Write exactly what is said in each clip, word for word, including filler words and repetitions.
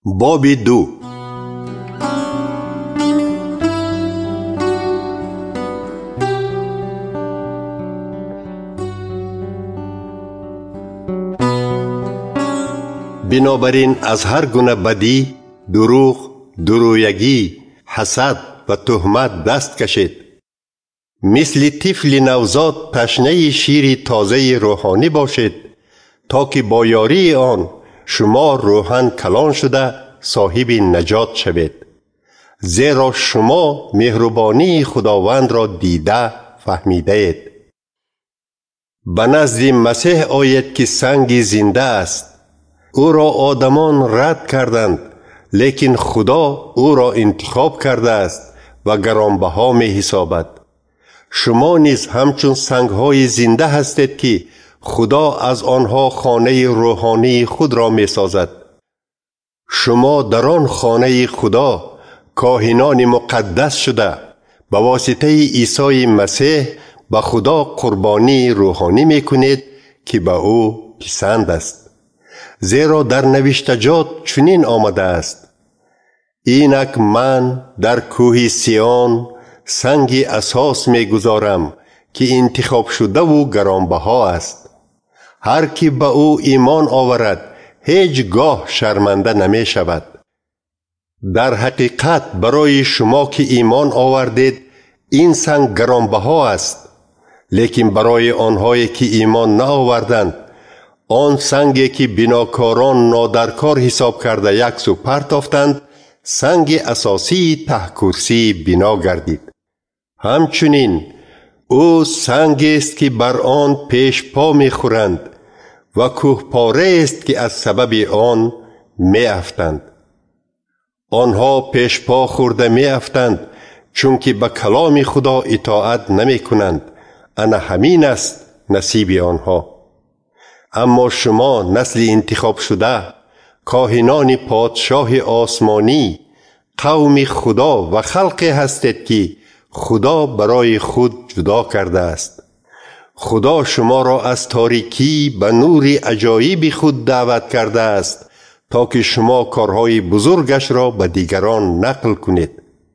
باب دو. بنابراین از هر گونه بدی، دروغ، درویگی، حسد و تهمت دست کشید. مثل طفل نوزاد تشنه شیر تازه روحانی باشید تا که با یاری آن شما روحاً کلان شده صاحب نجات شوید، زیرا شما مهربانی خداوند را دیده فهمیده اید. به نزد مسیح آید که سنگ زنده است. او را آدمان رد کردند، لیکن خدا او را انتخاب کرده است و گرانبها می حسابد. شما نیز همچون سنگ‌های زنده هستید که خدا از آنها خانه روحانی خود را می سازد. شما در آن خانه خدا کاهنان مقدس شده به واسطه عیسی مسیح به خدا قربانی روحانی می کنید که به او پسند است. زیرا در نوشتجات چنین آمده است: اینک من در کوه سیون سنگ اساس می گذارم که انتخاب شده و گرانبها است. هر کی به او ایمان آورد هیچ گاه شرمنده نمی شود. در حقیقت برای شما که ایمان آوردید این سنگ گرانبها است، لیکن برای آنهایی که ایمان نآوردند آن سنگی که بناکاران نادرکار حساب کرده یک سو پرتافتند سنگ اساسی ته کرسی بنا گردید. همچنین او سنگی است که بر آن پیش پا می خورند و کوهپاره است که از سبب آن می افتند. آنها پیش پا خورده می افتند چون که به کلام خدا اطاعت نمی کنند. انا همین است نصیب آنها. اما شما نسل انتخاب شده، کاهنان پادشاه آسمانی، قوم خدا و خلقی هستید که خدا برای خود جدا کرده است. خدا شما را از تاریکی به نور عجایب خود دعوت کرده است تا که شما کارهای بزرگش را به دیگران نقل کنید.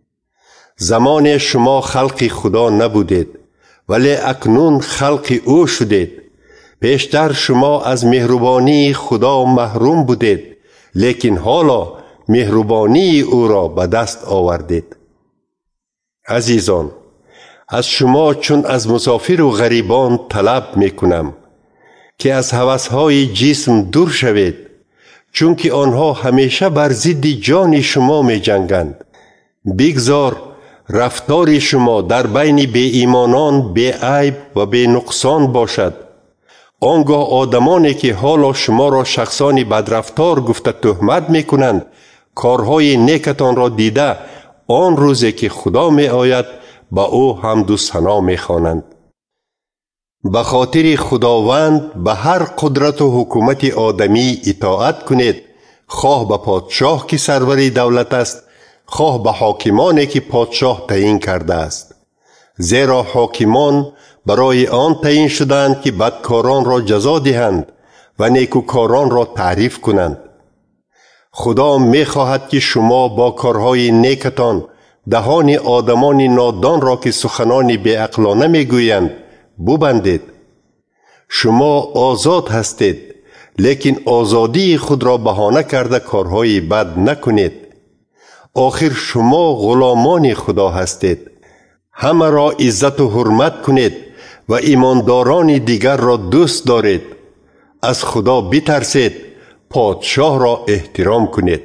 زمان شما خلق خدا نبودید، ولی اکنون خلق او شدید. پیشتر شما از مهربانی خدا محروم بودید، لیکن حالا مهربانی او را به دست آوردید. عزیزان، از شما چون از مسافر و غریبان طلب می کنم که از هوسهای جسم دور شوید، چون که آنها همیشه بر ضد جان شما می جنگند. بگذار رفتار شما در بین بی ایمانان بی عیب و بی نقصان باشد. آنگاه آدمانی که حالا شما را شخصانی بدرفتار گفته تهمت می کنند کارهای نیکتان را دیده آن روزی که خدا می آید با او حمد و ثنا می خوانند. به خاطر خداوند به هر قدرت و حکومت آدمی اطاعت کنید، خواه به پادشاه که سرور دولت است، خواه به حاکمانی که پادشاه تعیین کرده است. زیرا حاکمان برای آن تعیین شدند که بدکاران را جزا دهند و نیکوکاران را تعریف کنند. خدا می خواهد که شما با کارهای نیکتان دهان آدمان نادان را که سخنان بی عقلانه می گویند ببندید. شما آزاد هستید، لیکن آزادی خود را بهانه کرده کارهای بد نکنید. آخر شما غلامان خدا هستید. همه را عزت و حرمت کنید و ایمانداران دیگر را دوست دارید. از خدا بترسید، پادشاه را احترام کنید.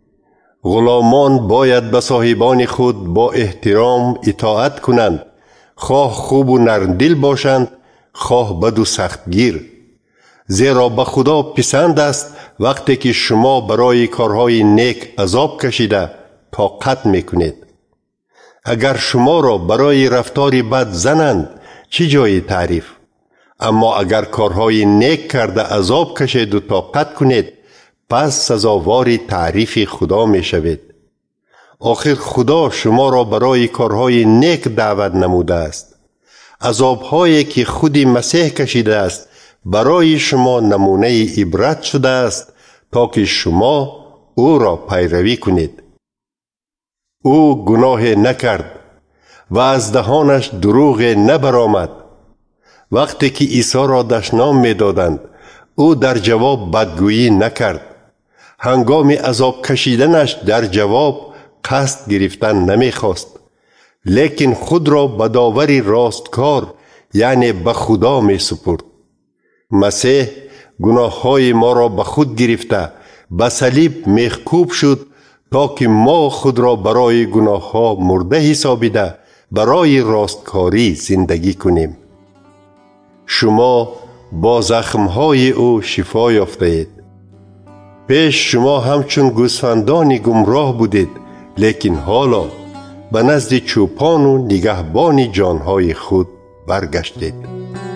غلامان باید به صاحبان خود با احترام اطاعت کنند، خواه خوب و نرمدل باشند، خواه بد و سختگیر. زیرا به خدا پسند است وقتی که شما برای کارهای نیک عذاب کشیده طاقت میکنید. اگر شما را برای رفتار بد زنند چی جای تعریف؟ اما اگر کارهای نیک کرده عذاب کشید و طاقت کنید پس سزاوار تعریف خدا می شوید. آخر خدا شما را برای کارهای نیک دعوت نموده است. عذابهایی که خود مسیح کشیده است برای شما نمونه عبرت شده است تا که شما او را پیروی کنید. او گناه نکرد و از دهانش دروغ نبرآمد. وقتی که عیسی را دشنام می دادند او در جواب بدگویی نکرد. هنگام عذاب کشیدنش در جواب قصد گرفتن نمی خواست، لیکن خود را به داوری راستکار یعنی به خدا می سپرد. مسیح گناه های ما را به خود گرفته به صلیب میخکوب شد تا که ما خود را برای گناه ها مرده حسابیده برای راستکاری زندگی کنیم. شما با زخم های او شفا یافته اید. پیش شما همچون گوسفندان گمراه بودید، لیکن حالا به نزد چوپان و نگهبان جانهای خود برگشتید.